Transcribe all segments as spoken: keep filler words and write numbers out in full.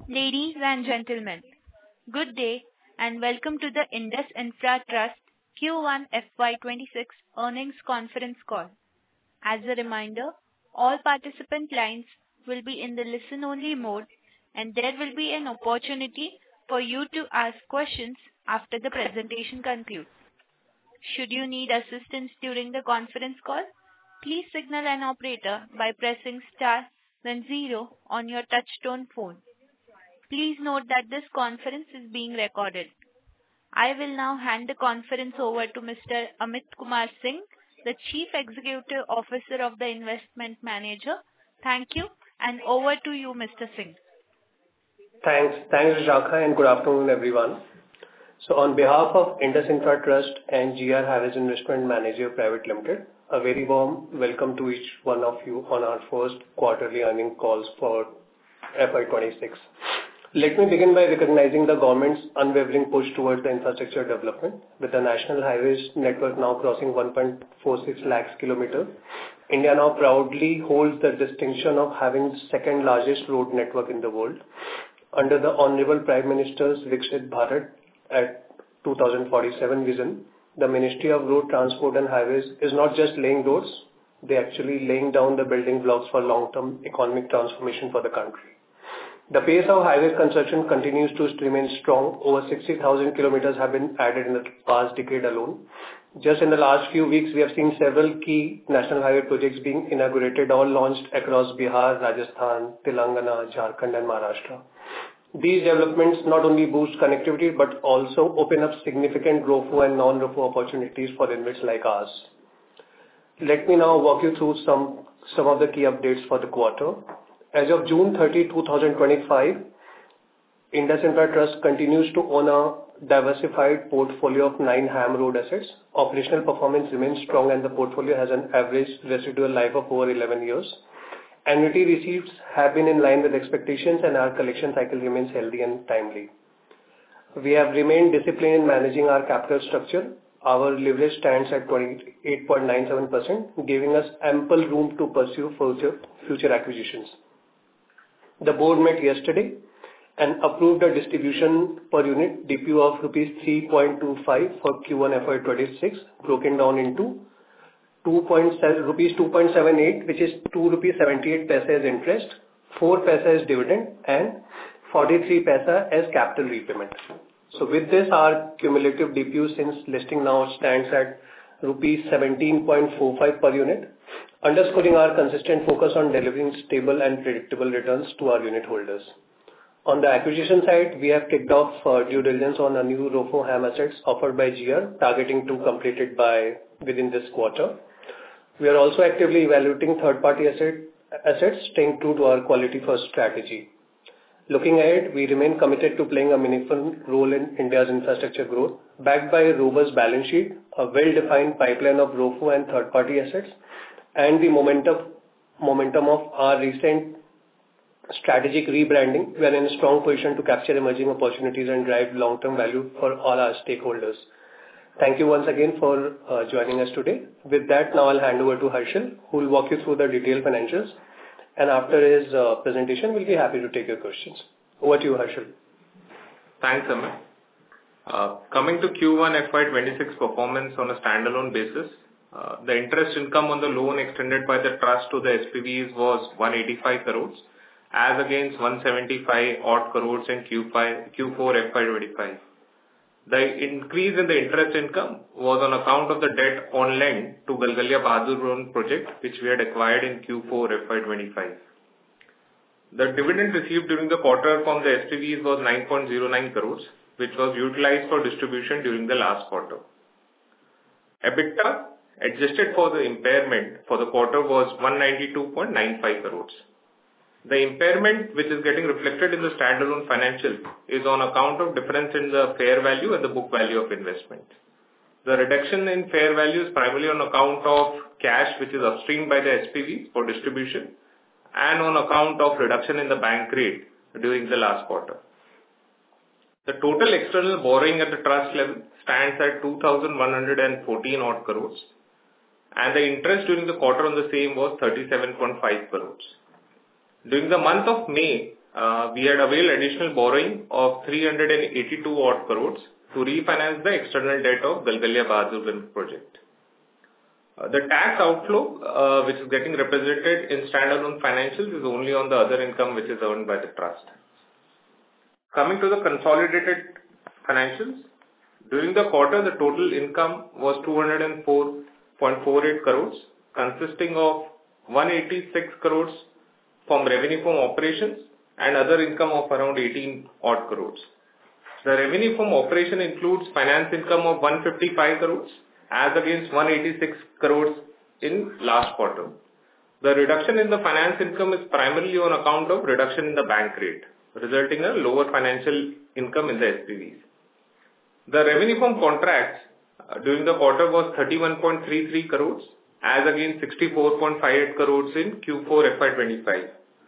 Ladies and gentlemen, good day and welcome to the Indus Infra Trust Q one F Y twenty-six earnings conference call. As a reminder, all participant lines will be in the listen-only mode, and there will be an opportunity for you to ask questions after the presentation concludes. Should you need assistance during the conference call, please signal an operator by pressing star then zero on your touchtone phone. Please note that this conference is being recorded. I will now hand the conference over to Mister Amit Kumar Singh, the Chief Executive Officer of the Investment Manager. Thank you, and over to you, Mister Singh. Thanks. Thanks, Vishakha, and good afternoon, everyone. So on behalf of Indus Infra Trust and G R Harris Investment Manager Private Limited, a very warm welcome to each one of you on our first quarterly earnings calls for F Y twenty-six. Let me begin by recognizing the government's unwavering push towards the infrastructure development. With the national highways network now crossing one point four six lakhs kilometers, India now proudly holds the distinction of having the second largest road network in the world. Under the Honorable Prime Minister's Viksit Bharat at two thousand forty-seven vision, the Ministry of Road Transport and Highways is not just laying roads, they are actually laying down the building blocks for long-term economic transformation for the country. The pace of highway construction continues to remain strong. Over sixty thousand kilometers have been added in the past decade alone. Just in the last few weeks, we have seen several key national highway projects being inaugurated, all launched across Bihar, Rajasthan, Telangana, Jharkhand, and Maharashtra. These developments not only boost connectivity but also open up significant R O F O and non-R O F O opportunities for investors like ours. Let me now walk you through some, some of the key updates for the quarter. As of June thirtieth, twenty twenty-five, Indus Infra Trust continues to own a diversified portfolio of nine H A M road assets. Operational performance remains strong and the portfolio has an average residual life of over eleven years. Annuity receipts have been in line with expectations and our collection cycle remains healthy and timely. We have remained disciplined in managing our capital structure. Our leverage stands at twenty-eight point nine seven percent, giving us ample room to pursue future, future acquisitions. The board met yesterday and approved a distribution per unit D P U of rupees three point two five for Q one F Y twenty-six, broken down into rupees two point seven eight, which is two rupees seventy-eight as interest, four paisa as dividend, and forty-three paisa as capital repayment. So with this, our cumulative D P U since listing now stands at rupees seventeen point four five per unit, underscoring our consistent focus on delivering stable and predictable returns to our unit holders. On the acquisition side, we have kicked off uh, due diligence on a new R O F O H A M assets offered by G R, targeting to complete it by within this quarter. We are also actively evaluating third-party asset, assets, staying true to our quality-first strategy. Looking ahead, we remain committed to playing a meaningful role in India's infrastructure growth, backed by a robust balance sheet, a well-defined pipeline of R O F O and third-party assets, and the momentum, momentum of our recent strategic rebranding. We are in a strong position to capture emerging opportunities and drive long-term value for all our stakeholders. Thank you once again for uh, joining us today. With that, now I'll hand over to Harshal, who will walk you through the detailed financials. And after his uh, presentation, we'll be happy to take your questions. Over to you, Harshal. Thanks, Amit. Uh, coming to Q one F Y twenty-six performance on a standalone basis, uh, the interest income on the loan extended by the trust to the S P Vs was one hundred eighty-five crores, as against one hundred seventy-five odd crores in Q four F Y twenty-five. The increase in the interest income was on account of the debt on lend to Galgalia Bahadur Road project, which we had acquired in Q four F Y twenty-five. The dividend received during the quarter from the S P Vs was nine point zero nine crores, which was utilized for distribution during the last quarter. EBITDA, adjusted for the impairment for the quarter, was one hundred ninety-two point nine five crores. The impairment, which is getting reflected in the standalone financials, is on account of difference in the fair value and the book value of investment. The reduction in fair value is primarily on account of cash which is upstreamed by the S P V for distribution and on account of reduction in the bank rate during the last quarter. The total external borrowing at the trust level stands at two thousand one hundred fourteen odd crores, and the interest during the quarter on the same was thirty-seven point five crores. During the month of May, uh, we had availed additional borrowing of three hundred eighty-two odd crores to refinance the external debt of Galgalia Bahadurganj project. Uh, the tax outflow, uh, which is getting represented in standalone financials, is only on the other income which is earned by the trust. Coming to the consolidated financials, during the quarter, the total income was two hundred four point four eight crores, consisting of one hundred eighty-six crores from revenue from operations and other income of around eighteen odd crores. The revenue from operation includes finance income of one hundred fifty-five crores as against one hundred eighty-six crores in last quarter. The reduction in the finance income is primarily on account of reduction in the bank rate, resulting in a lower financial income in the S P Vs. The revenue from contracts uh, during the quarter was thirty-one point three three crores as against sixty-four point five eight crores in Q four F Y twenty-five.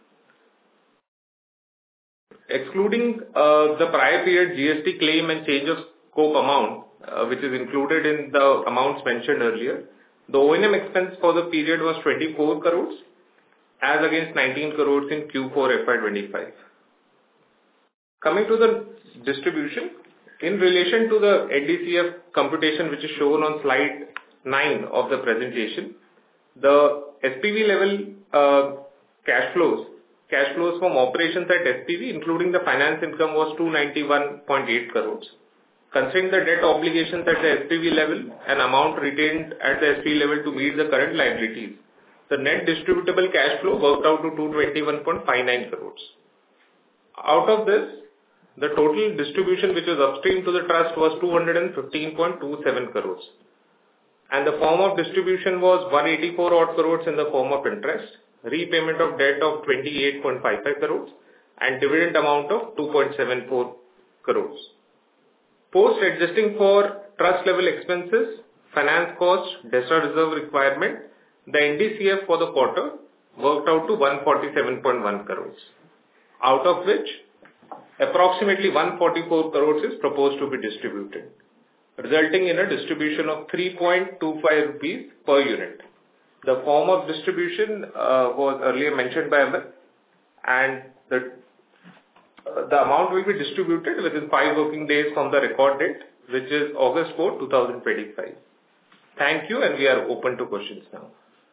Excluding uh, the prior period G S T claim and change of scope amount, uh, which is included in the amounts mentioned earlier, the O and M expense for the period was twenty-four crores as against nineteen crores in Q four F Y twenty-five. Coming to the distribution, in relation to the N D C F computation which is shown on slide nine of the presentation, the S P V level uh, cash flows, cash flows from operations at S P V including the finance income was two hundred ninety-one point eight crores. Considering the debt obligations at the S P V level and amount retained at the S P V level to meet the current liabilities, the net distributable cash flow worked out to two hundred twenty-one point five nine crores. Out of this, the total distribution which was upstream to the trust was two hundred fifteen point two seven crores. And the form of distribution was one hundred eighty-four odd crores in the form of interest, repayment of debt of twenty-eight point five five crores, and dividend amount of two point seven four crores. Post adjusting for trust level expenses, finance cost, DESRA reserve requirement, the N D C F for the quarter worked out to one hundred forty-seven point one crores, out of which approximately one hundred forty-four crores is proposed to be distributed, resulting in a distribution of three point two five rupees per unit. The form of distribution uh, was earlier mentioned by Amit, and the, uh, the amount will be distributed within five working days from the record date, which is August fourth, twenty twenty-five. Thank you, and we are open to questions now.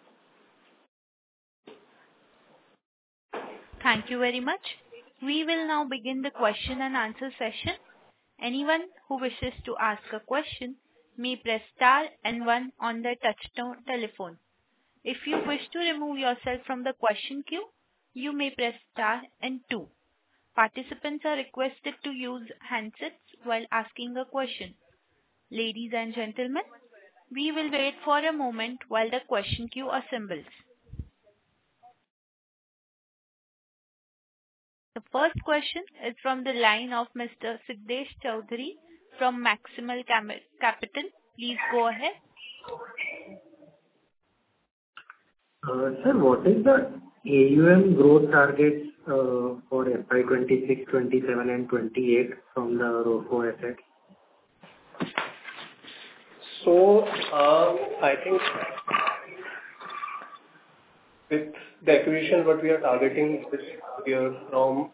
Thank you very much. We will now begin the question and answer session. Anyone who wishes to ask a question may press star and one on their touchtone telephone. If you wish to remove yourself from the question queue, you may press star and two. Participants are requested to use handsets while asking a question. Ladies and gentlemen, we will wait for a moment while the question queue assembles. The first question is from the line of Mister Siddesh Chaudhary from Maximal Cam- Capital. Please go ahead. Uh, sir, what is the A U M growth targets uh, for F Y twenty-six, twenty-seven and twenty-eight from the ROFO assets? So, uh, I think with the acquisition, what we are targeting this year from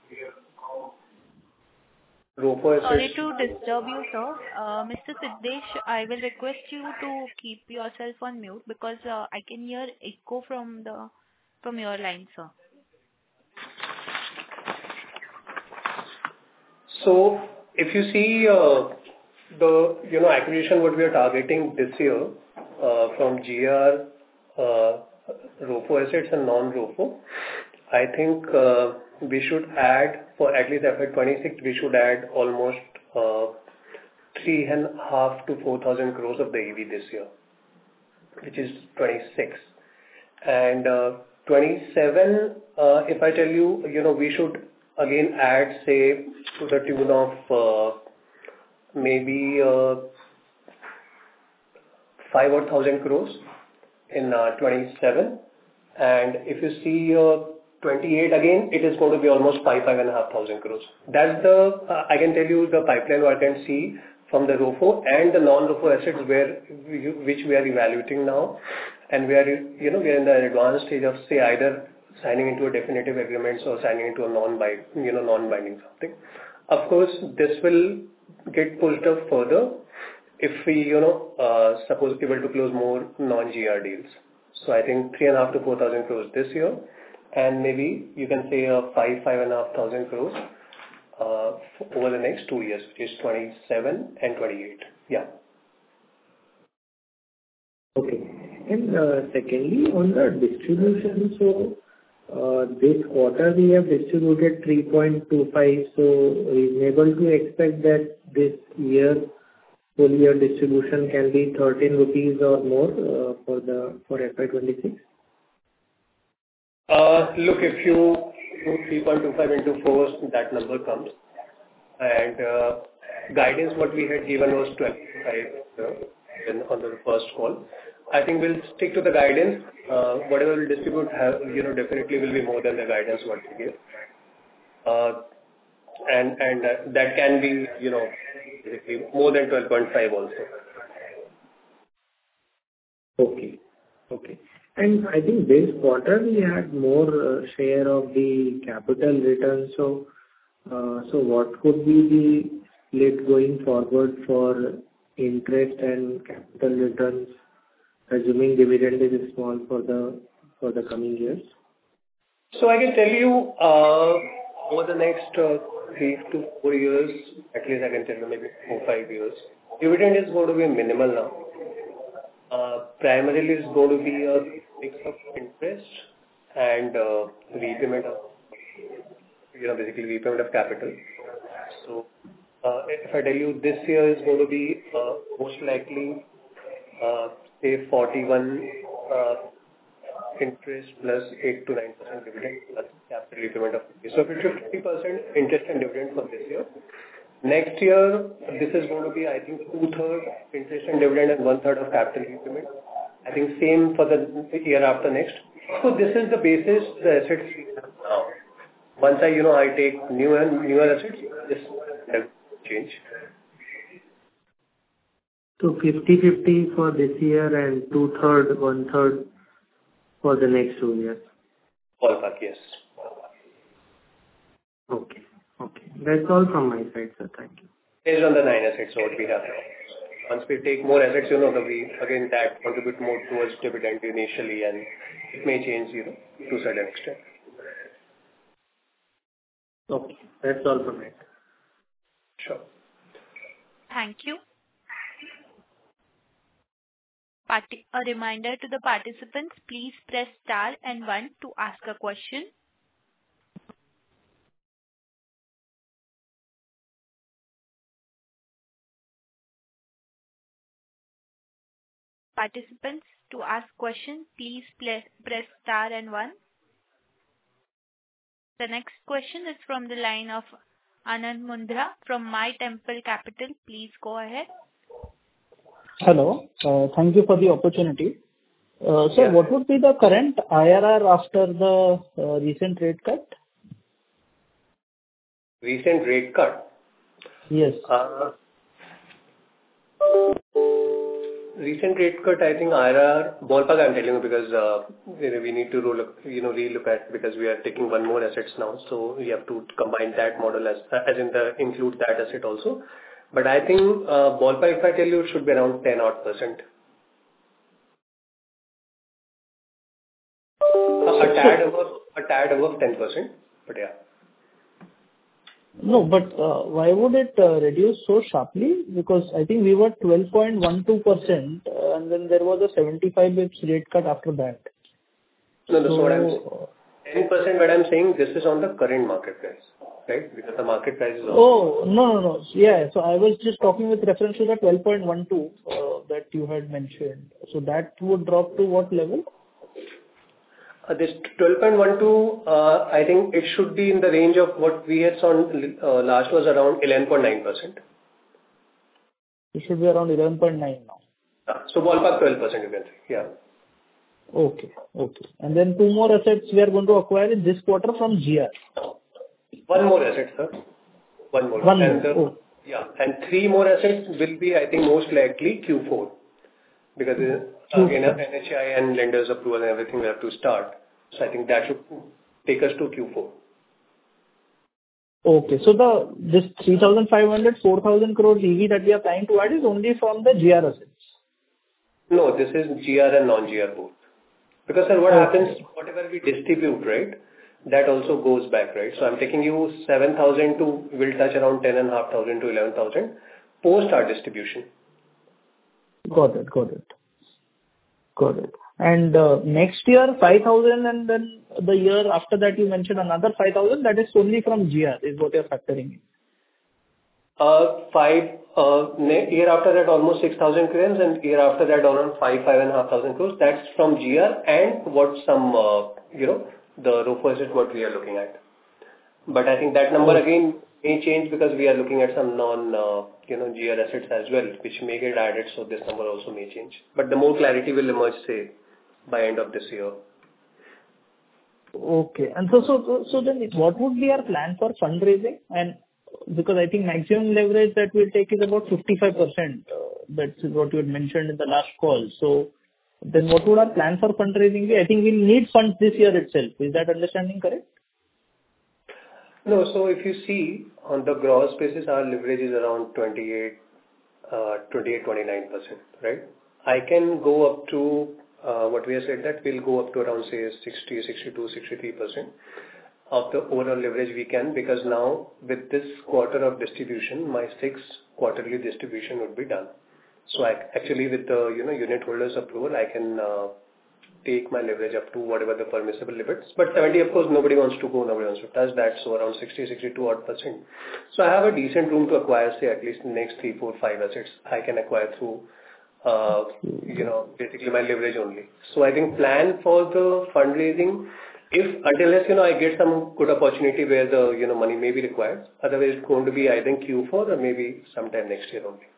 ROFO assets. Sorry to disturb you, sir. Uh, Mister Siddesh, I will request you to keep yourself on mute because uh, I can hear echo from the from your line, sir. So, if you see uh, the you know acquisition, what we are targeting this year uh, from G R, uh, ROFO assets and non-ROFO, I think uh, we should add for at least F Y twenty-six. We should add almost uh, three and a half to four thousand crores of the E V this year, which is twenty-six, and uh, twenty-seven. Uh, if I tell you, you know, we should again add, say, to the tune of uh, maybe uh, five or thousand crores in uh, twenty-seven, and if you see uh, twenty-eight again, it is going to be almost five, five and a half thousand crores. That's the uh, I can tell you the pipeline what I can see from the ROFO and the non-ROFO assets where we, which we are evaluating now, and we are you know we are in the advanced stage of say either signing into a definitive agreements or signing into a non-binding, you know, non-binding something. Of course, this will get pushed up further if we, you know, uh, suppose able to close more non-G R deals. So I think three and a half to four thousand crores this year, and maybe you can say a five, five and a half thousand crores uh, over the next two years, which is twenty-seven and twenty-eight. Yeah. Okay. And uh, secondly, on the distribution, so uh, this quarter we have distributed three point two five, so reasonable to expect that this year, full year distribution can be thirteen rupees or more uh, for the for F Y twenty-six? Uh, look, if you do three point two five into four, that number comes. And uh, guidance, what we had given was twelve point five uh, in, on the first call. I think we'll stick to the guidance. Uh, whatever we distribute, have, you know, definitely will be more than the guidance what we give. Uh, and and uh, that can be, you know, basically more than twelve point five also. Okay. Okay. And I think this quarter we had more uh, share of the capital return. So, uh, so what could be the split going forward for interest and capital returns, assuming dividend is small for the for the coming years? So I can tell you, uh, over the next uh, three to four years, at least I can tell you maybe four, five years, dividend is going to be minimal now. Uh, primarily it's going to be a mix of interest and uh, repayment of, you know, basically repayment of capital. So uh, if I tell you this year is going to be uh, most likely, uh, say forty-one uh, interest plus eight to nine percent dividend plus capital repayment of so fifty percent interest and dividend for this year. Next year, this is going to be, I think, two-thirds interest and dividend and one-third of capital repayment. I think same for the year after next. So this is the basis, the assets we have now. Once I, you know, I take newer newer assets, this will change. So fifty fifty for this year and two-third, one-third for the next two years. Ballpark, yes. Okay. Okay. That's all from my side, sir. Thank you. Based on the nine assets what we have now. Once we take more assets, you know, we again that contribute more towards dividend initially, and it may change, you know, to a certain extent. Okay. That's all from my side. Sure. Thank you. Parti- a reminder to the participants, please press star and one to ask a question. Participants, to ask question, please press star and one. The next question is from the line of Anand Mundra from My Temple Capital. Please go ahead. Hello. Uh, thank you for the opportunity. Uh, sir, Yeah. what would be the current I R R after the uh, recent rate cut? Recent rate cut. Yes. Uh, recent rate cut, I think I R R, ballpark I'm telling you because uh, you know, we need to roll, you know, relook at because we are taking one more assets now. So we have to combine that model as, as in the include that asset also. But I think uh, ballpark, if I tell you, it should be around ten odd percent. A, a tad above, a tad above ten percent, but yeah. No, but uh, why would it uh, reduce so sharply? Because I think we were twelve point one two percent uh, and then there was a seventy-five bips rate cut after that. No, no, so what I'm So, ten percent, what I'm saying, this is on the current market price, right? Because the market price is also. oh, no, no, no. Yeah, so I was just talking with reference to the twelve point one two uh, that you had mentioned. So that would drop to what level? Uh, This twelve point one two, uh, I think it should be in the range of what we had saw uh, last was around eleven point nine percent. It should be around eleven point nine now. Uh, So ballpark twelve percent you can say. Yeah. Okay. Okay. And then two more assets we are going to acquire in this quarter from G R. One more asset, sir. One more. One and, more. uh, Oh. Yeah. And three more assets will be, I think, most likely Q four. Because uh, Q four. again, uh, N H A I and lenders approval and everything we have to start. So I think that should take us to Q four. Okay. So the this three thousand five hundred, four thousand crores E V that we are planning to add is only from the G R assets? No, this is G R and non-G R both. Because, sir, what Okay. happens, whatever we distribute, right, that also goes back, right? So I'm taking you seven thousand to, we'll touch around ten and a half thousand to eleven thousand post our distribution. Got it. Got it. Got it. And uh, next year, five thousand, and then the year after that, you mentioned another five thousand. That is only from G R, is what you're factoring in. Uh, five, uh, ne- year after that, almost six thousand crores, and year after that, around five, five and a half thousand crores. That's from G R and what some, uh, you know, the ROFO is what we are looking at. But I think that number again may change because we are looking at some non, uh, you know, G R assets as well, which may get added, so this number also may change. But the more clarity will emerge, say, by end of this year. Okay. And so, so, so so then what would be our plan for fundraising? And because I think maximum leverage that we'll take is about fifty-five percent. Uh, that's what you had mentioned in the last call. So then what would our plan for fundraising be? I think we'll need funds this year itself. Is that understanding correct? No, so if you see on the gross basis, our leverage is around twenty-eight, uh, twenty-eight, twenty-nine percent, right? I can go up to uh, what we have said that we'll go up to around say sixty, sixty-two, sixty-three percent of the overall leverage we can, because now with this quarter of distribution, my sixth quarterly distribution would be done. So I, actually with the you know unit holders approval, I can uh, take my leverage up to whatever the permissible limits. But seventy, of course, nobody wants to go, nobody wants to touch that. So around sixty, sixty-two odd percent. So I have a decent room to acquire, say, at least the next three, four, five assets I can acquire through, uh, you know, basically my leverage only. So I think plan for the fundraising, if until you know I get some good opportunity where the you know money may be required. Otherwise, it's going to be either in Q four or maybe sometime next year only.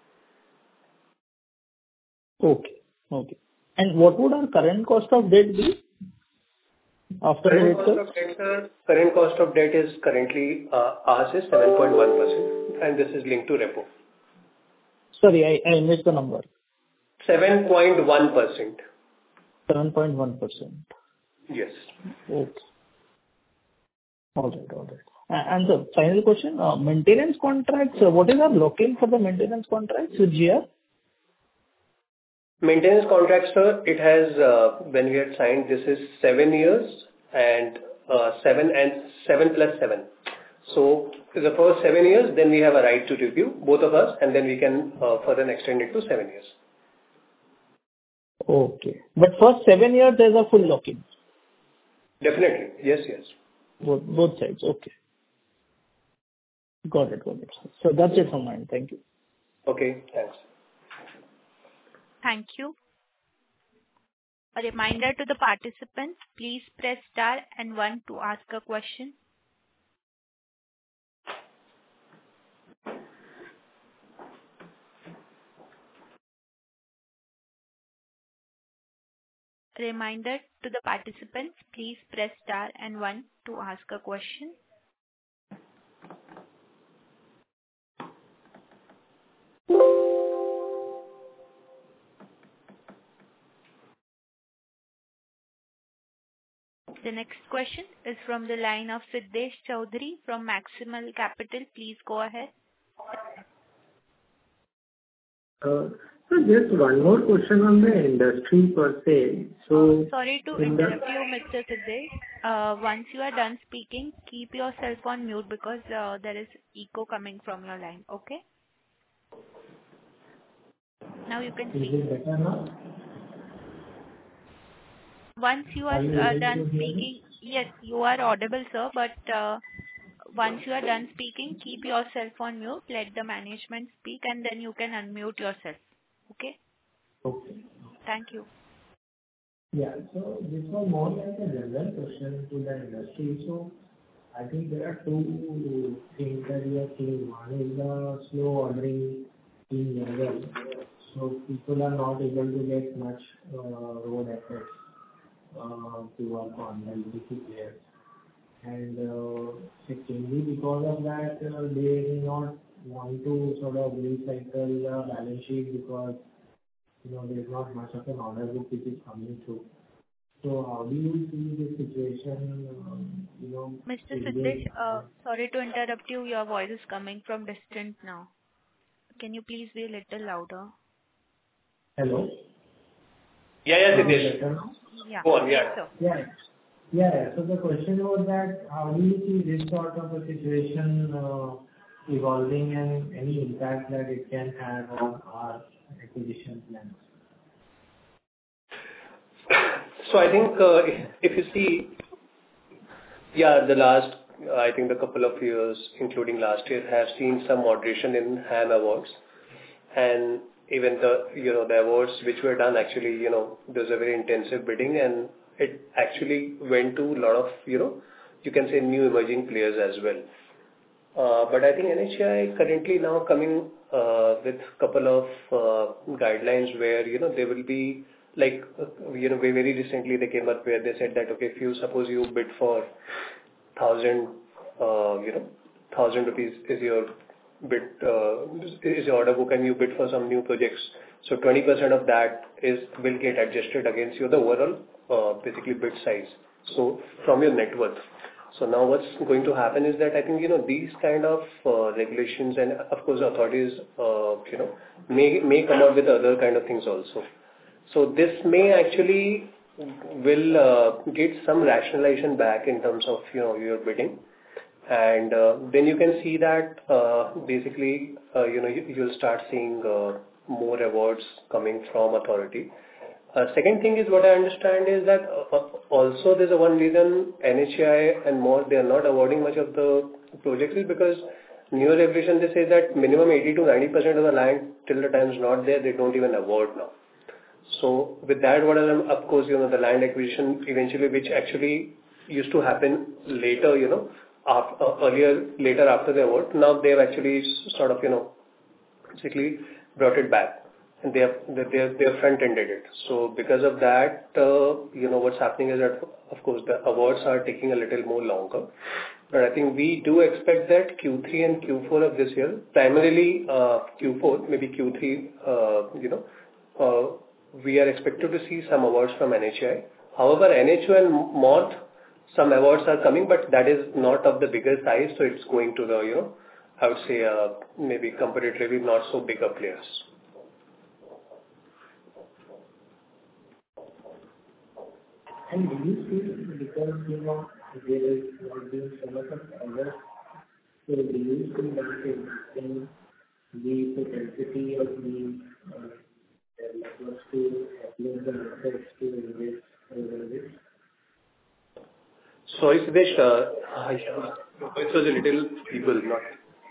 Okay. Okay. And what would our current cost of debt be after the Current rate cost cuts? of debt, sir, current cost of debt is currently, uh, ours is seven point one percent, and this is linked to repo. Sorry, I, I missed the number. seven point one percent. seven point one percent. Yes. Okay. All right. All right. A- And the final question, uh, maintenance contracts, uh, what is our lock-in for the maintenance contracts with G R? Maintenance contract, sir, it has, uh, when we had signed, this is seven years and uh, seven and seven plus seven. So the first seven years, then we have a right to review, both of us, and then we can uh, further extend it to seven years. Okay. But first seven years, there's a full lock-in. Definitely. Yes, yes. Both, both sides. Okay. Got it. Got it. So that's it from mine. Thank you. Okay, thanks. Thank you. A reminder to the participants, please press star and one to ask a question. A reminder to the participants, please press star and one to ask a question. The next question is from the line of Siddesh Chaudhary from Maximal Capital. Please go ahead. Uh, So just one more question on the industry per se. So Sorry to in the- interrupt you, Mister Siddesh. Uh, Once you are done speaking, keep yourself on mute because uh, there is echo coming from your line. Okay? Now you can Is speak. it better now? Once you are Are you uh, able done to hear me? speaking, yes, you are audible, sir, but uh, once you are done speaking, keep yourself on mute, let the management speak, and then you can unmute yourself. Okay? Okay. Thank you. Yeah. So this was more like a general question to the industry. So I think there are two things that we are seeing. One is the slow ordering in general. So people are not able to get much uh, road assets uh, to work on the E P C players. And uh, secondly, because of that, uh, they may not want to sort of recycle the balance sheet because, you know, there's not much of an order book which is coming through. So how do you see the situation, um, you know, Mister Siddesh, changing? uh, sorry to interrupt you. Your voice is coming from distant now. Can you please be a little louder? Hello? Yeah, yeah, Uh, Siddesh. better now? Yeah. Go on, Yes, yeah. sir. Yeah. Yeah. yeah. So the question was that how do you see this sort of a situation uh, evolving and any impact that it can have on our acquisition plans? So I think uh, if you see, yeah, the last, uh, I think the couple of years, including last year, have seen some moderation in HAM awards. And even the, you know, the awards which were done, actually, you know, there's a very intensive bidding, and it actually went to a lot of, you know, you can say new emerging players as well. Uh, But I think N H A I currently now coming uh, with couple of uh, guidelines where, you know, they will be like, uh, you know, very very recently they came up where they said that, okay, if you suppose you bid for thousand, uh, you know, thousand rupees is your bid, uh, is your order book, and you bid for some new projects. So twenty percent of that is will get adjusted against your the overall, uh, basically bid size. So from your net worth. So now what's going to happen is that I think, you know, these kind of uh, regulations and of course authorities, uh, you know, may, may come up with other kind of things also. So this may actually will uh, get some rationalization back in terms of, you know, your bidding. And uh, then you can see that uh, basically, uh, you know, you, you'll start seeing uh, more awards coming from authority. Uh, second thing is what I understand is that uh, also there's a one reason N H A I and more, they are not awarding much of the projects is because newer regulation, they say that minimum eighty to ninety percent of the land till the time is not there, they don't even award now. So with that, what are, of course, you know, the land acquisition eventually, which actually used to happen later, you know, after, uh, earlier, later after the award, now they have actually sort of, you know, basically brought it back. And they have, they have, they have front-ended it. So because of that, uh, you know, what's happening is that, of course, the awards are taking a little more longer. But I think we do expect that Q three and Q four of this year, primarily uh, Q four, maybe Q three, uh, you know, uh, we are expected to see some awards from N H A I. However, N H A I and M O R T, some awards are coming, but that is not of the bigger size, so it's going to the, you know, I would say, uh, maybe comparatively not so bigger players. And do you see, because, you know, there is been so much of error, so do you see that in the propensity of the uh, developers to upload the assets to invest over this? Sorry, Siddesh, uh, it was a little feeble, not...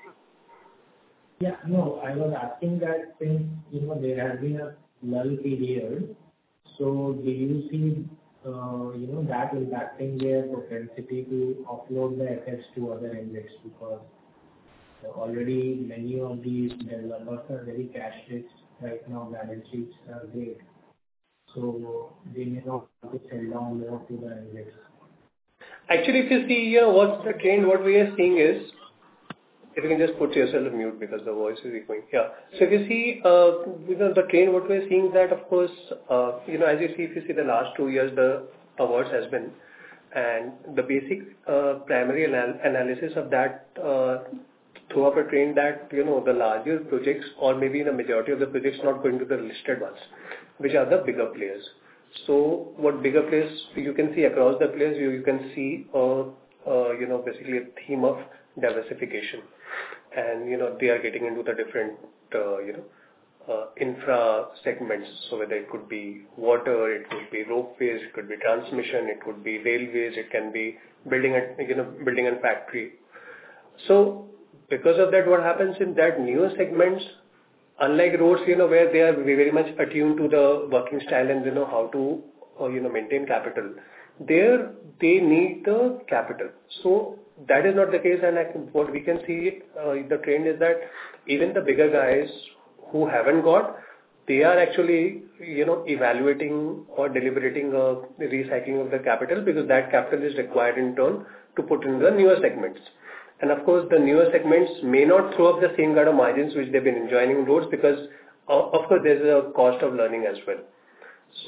Yeah, no, I was asking that since, you know, there has been a lull period, so do you see Uh, you know, that impacting their propensity to offload the assets to other InvITs, because already many of these developers are very cash rich right now, balance sheets are great. So they may not want to sell down more to the InvITs. Actually, if you see, you know, what's the trend, what we are seeing is, if you can just put yourself on mute because the voice is echoing. Yeah. So if you see, uh, you know, the trend, what we're seeing that, of course, uh, you know, as you see, if you see the last two years, the awards has been, and the basic uh, primary anal analysis of that uh, throw up a trend that, you know, the larger projects or maybe the majority of the projects not going to the listed ones, which are the bigger players. So what bigger players, you can see across the players, you, you can see, uh, uh, you know, basically a theme of diversification. And, you know, they are getting into the different, uh, you know, uh, infra segments. So whether it could be water, it could be ropeways, it could be transmission, it could be railways, it can be building a, you know, building and factory. So because of that, what happens in that newer segments, unlike roads, you know, where they are very much attuned to the working style and they know how to, uh, you know, maintain capital, there they need the capital. So that is not the case, and I think what we can see, uh, the trend is that even the bigger guys who haven't got, they are actually, you know, evaluating or deliberating uh, the recycling of the capital, because that capital is required in turn to put in the newer segments. And of course, the newer segments may not throw up the same kind of margins which they've been enjoying in roads, because uh, of course there's a cost of learning as well. So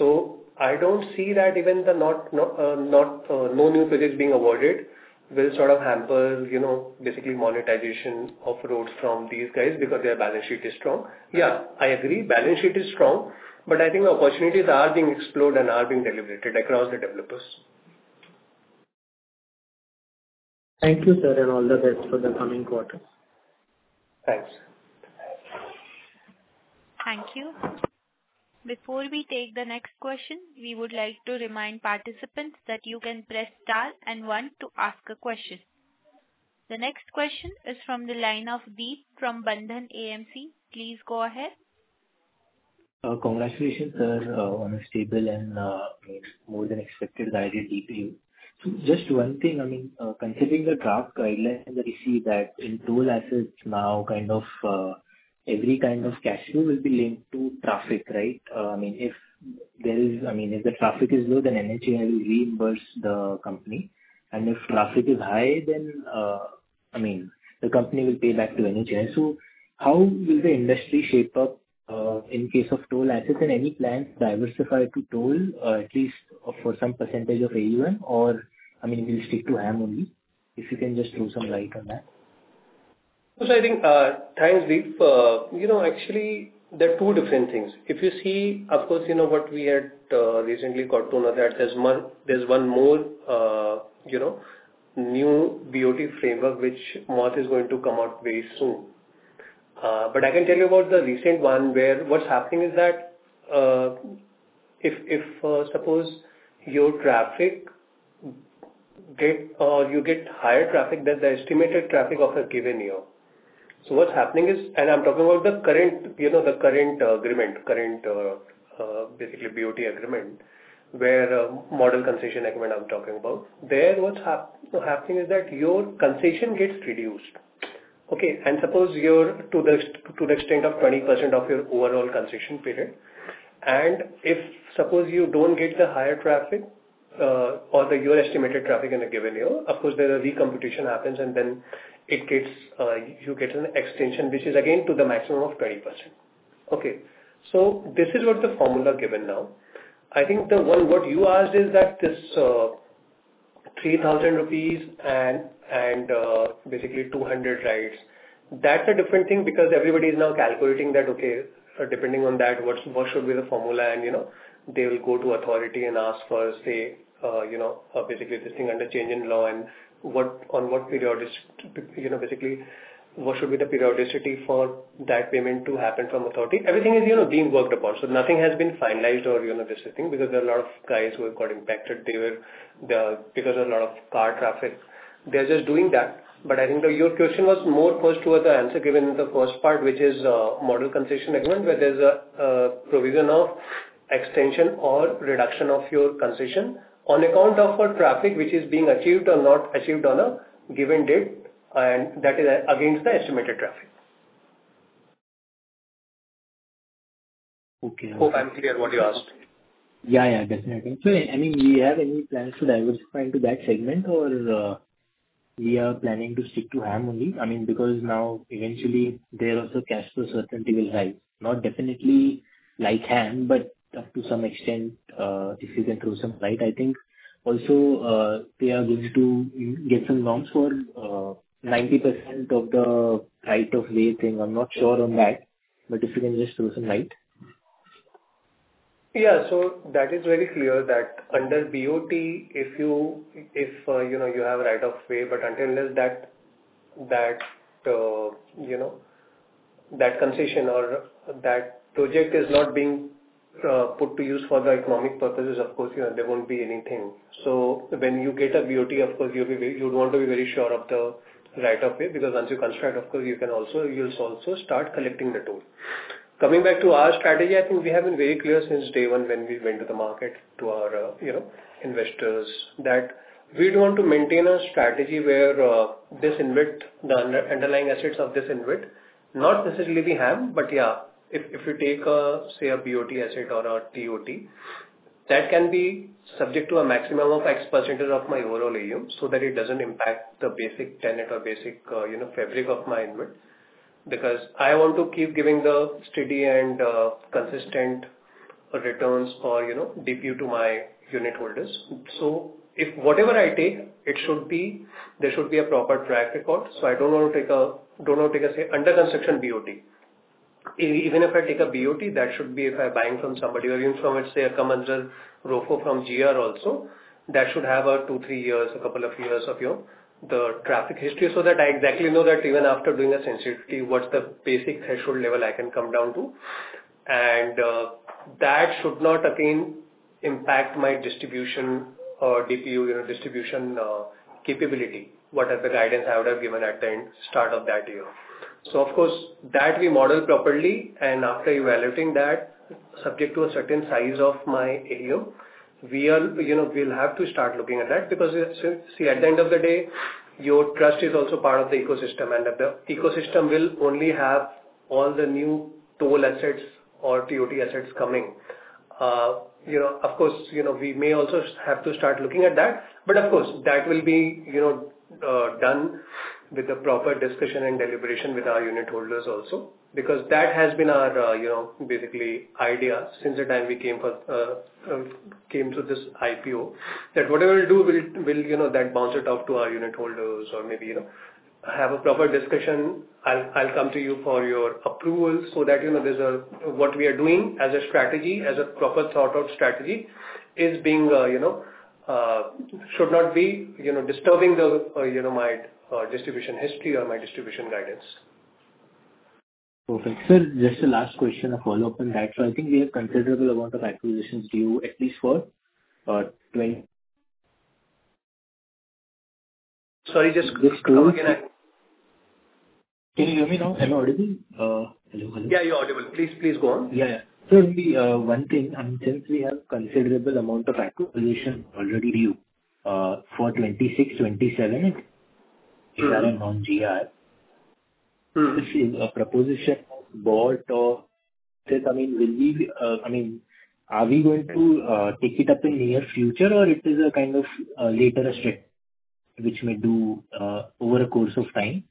I don't see that even the not not uh, not uh, no new projects being awarded will sort of hamper, you know, basically monetization of roads from these guys because their balance sheet is strong. Yeah, I agree, balance sheet is strong, but I think the opportunities are being explored and are being deliberated across the developers. Thank you, sir, and all the best for the coming quarter. Thanks. Thank you. Before we take the next question, we would like to remind participants that you can press star and one to ask a question. The next question is from the line of Deep from Bandhan A M C. Please go ahead. Uh, congratulations, sir, uh, on a stable and uh, more than expected guided D P U. So just one thing, I mean, uh, considering the draft guidelines that we see that in toll assets now kind of uh, every kind of cash flow will be linked to traffic, right? Uh, I mean, if there is, I mean, if the traffic is low, then N H A I will reimburse the company. And if traffic is high, then, uh, I mean, the company will pay back to N H A I. So how will the industry shape up uh, in case of toll assets, and any plans diversify to toll, uh, at least for some percentage of A U M, or, I mean, we'll stick to HAM only? If you can just throw some light on that. So I think, uh, thanks, Deep. Uh, you know, actually, there are two different things. If you see, of course, you know, what we had uh, recently got to know that there's one, there's one more, uh, you know, new B O T framework which M O T is going to come out very soon. Uh, but I can tell you about the recent one where what's happening is that uh, if, if uh, suppose your traffic get or uh, you get higher traffic than the estimated traffic of a given year. So what's happening is, and I'm talking about the current, you know, the current uh, agreement, current uh, uh, basically B O T agreement, where uh, model concession agreement I'm talking about. There, what's hap- happening is that your concession gets reduced. Okay, and suppose you're to the to the extent of twenty percent of your overall concession period, and if suppose you don't get the higher traffic uh, or the your estimated traffic in a given year, of course there a recomputation happens, and then it gets uh, you get an extension which is again to the maximum of twenty percent. Okay, so this is what the formula given now. I think the one what you asked is that this uh, three thousand rupees and and uh, basically two hundred rides. That's a different thing because everybody is now calculating that, okay, uh, depending on that, what what should be the formula, and you know they will go to authority and ask for, say, uh, you know, uh, basically this thing under change in law, and what on what periodicity, you know, basically what should be the periodicity for that payment to happen from authority. Everything is, you know, being worked upon. So nothing has been finalized or, you know, this thing, because there are a lot of guys who have got impacted. They were, the because of a lot of car traffic. They're just doing that. But I think the, your question was more first towards the answer given in the first part, which is uh, model concession agreement, where there's a, a provision of extension or reduction of your concession on account of a traffic which is being achieved or not achieved on a given date, and that is against the estimated traffic. Okay. Hope I'm clear what you asked. Yeah, yeah, definitely. So, I mean, we have any plans to diversify into that segment, or uh, we are planning to stick to HAM only? I mean, because now eventually there also cash flow certainty will rise. Not definitely like HAM, but up to some extent, uh, if you can throw some light. I think also uh, they are going to get some norms for uh, ninety percent of the right of way thing. I'm not sure on that, but if you can just throw some light. Yeah, so that is very clear that under B O T, if you if uh, you know you have right of way, but until unless that that uh, you know that concession or that project is not being uh, put to use for the economic purposes, of course, you know there won't be anything. So when you get a B O T, of course, you'll be very, you'd want to be very sure of the right of way, because once you construct, of course, you can also you'll also start collecting the toll. Coming back to our strategy, I think we have been very clear since day one when we went to the market to our, uh, you know, investors, that we want to maintain a strategy where uh, this InvIT, the under, underlying assets of this InvIT, not necessarily the HAM, but yeah, if, if you take a, say a B O T asset or a T O T, that can be subject to a maximum of X percentage of my overall A U M, so that it doesn't impact the basic tenet or basic, uh, you know, fabric of my InvIT. Because I want to keep giving the steady and uh, consistent returns or, you know, D P U to my unit holders. So if whatever I take, it should be, there should be a proper track record. So I don't want to take a, don't want to take a, say, under construction B O T. E- Even if I take a B O T, that should be if I'm buying from somebody or even from, let's say, a come under R O F O from G R also, that should have a two, three years, a couple of years of, you know, the traffic history, so that I exactly know that even after doing a sensitivity, what's the basic threshold level I can come down to. And uh, that should not again impact my distribution or D P U, you know, distribution uh, capability. What are the guidance I would have given at the end, start of that year. So of course, that we model properly, and after evaluating that, subject to a certain size of my A U M, we are, you know, we'll have to start looking at that, because uh, see, at the end of the day, your trust is also part of the ecosystem, and the ecosystem will only have all the new toll assets or T O T assets coming. Uh, you know, of course, you know, we may also have to start looking at that, but of course, that will be, you know, uh, done with a proper discussion and deliberation with our unit holders also, because that has been our, uh, you know, basically idea since the time we came for, uh, uh, came to this I P O, that whatever we'll do, will will you know, that bounce it off to our unit holders, or maybe, you know, have a proper discussion. I'll I'll come to you for your approval, so that, you know, there's a, what we are doing as a strategy, as a proper thought out strategy, is being, uh, you know, uh, should not be, you know, disturbing the, uh, you know, my uh, distribution history or my distribution guidance. Perfect. Sir, just a last question, a follow-up on that. So I think we have considerable amount of acquisitions due, at least for uh, twenty. Sorry, just This come toll- again. I- Can you hear me now? Am I audible? Uh, Hello, hello. Yeah, you're audible. Please, please go on. Yeah, yeah. So the uh, one thing, I mean, since we have considerable amount of acquisition already due uh, for twenty-six, twenty-seven, G R and non-G R, Hmm. this is a proposition bought or said, I mean, will we, uh, I mean, are we going to uh, take it up in near future, or it is a kind of uh, later a step which may do uh, over a course of time?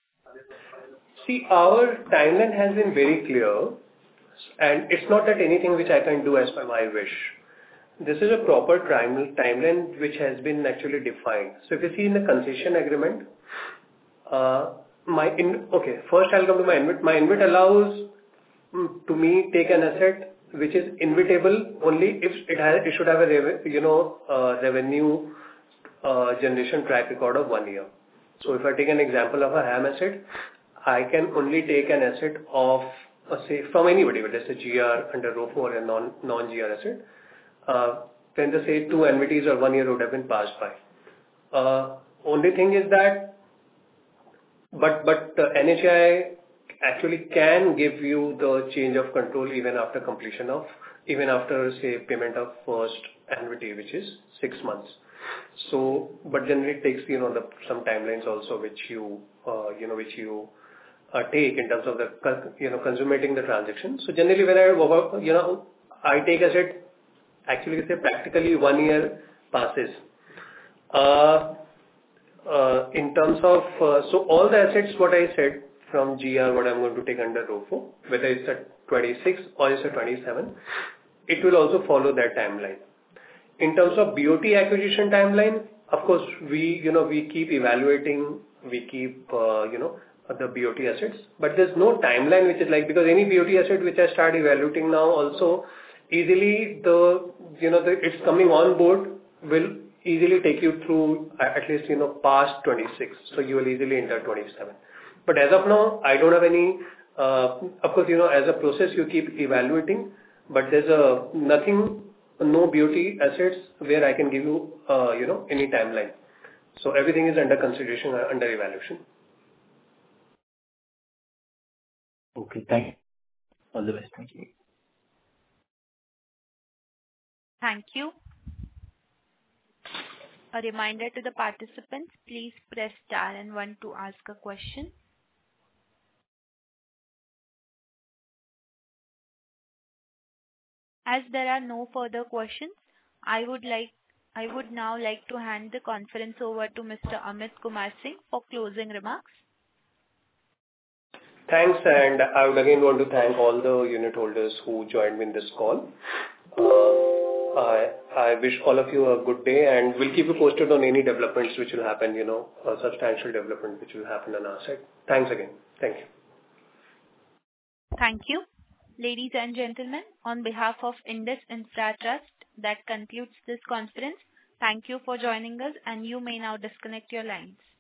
See, our timeline has been very clear, and it's not that anything which I can do as per my wish. This is a proper time- timeline which has been actually defined. So if you see in the concession agreement, uh, my in, okay, first I'll come to my InvIT. My InvIT allows mm, to me take an asset which is invitable only if it has, it should have a rev, you know, uh, revenue uh, generation track record of one year. So if I take an example of a ham asset, I can only take an asset of, uh, say, from anybody, whether it's a G R under R O F O or a non, non-G R asset, uh, then the say two annuities or one year would have been passed by. Uh, only thing is that, but, but uh, N H A I actually can give you the change of control even after completion of, even after, say, payment of first annuity, which is six months. So, but generally it takes, you know, the, some timelines also which you, uh, you know, which you uh, take in terms of the, con- you know, consummating the transaction. So generally when I, over, you know, I take asset, actually say practically one year passes. Uh, uh, in terms of, uh, so all the assets what I said from G R, what I'm going to take under R O F O, whether it's at twenty-six or it's at twenty-seven, it will also follow that timeline. In terms of B O T acquisition timeline, of course, we, you know, we keep evaluating, we keep, uh, you know, the B O T assets, but there's no timeline which is like, because any B O T asset which I start evaluating now also, easily the, you know, the, it's coming on board will easily take you through at least, you know, past twenty-six. So you will easily enter twenty-seven. But as of now, I don't have any, uh, of course, you know, as a process you keep evaluating, but there's a nothing, no B O T assets where I can give you, uh, you know, any timeline. So everything is under consideration, uh, under evaluation. Okay, thank you. All the best. Thank you. Thank you. A reminder to the participants, please press star and one to ask a question. As there are no further questions, I would like I would now like to hand the conference over to Mister Amit Kumar Singh for closing remarks. Thanks, and I would again want to thank all the unit holders who joined me in this call. Uh, I I wish all of you a good day, and we'll keep you posted on any developments which will happen, you know, a substantial development which will happen on our side. Thanks again. Thank you. Thank you. Ladies and gentlemen, on behalf of Indus Infra Trust, that concludes this conference. Thank you for joining us, and you may now disconnect your lines.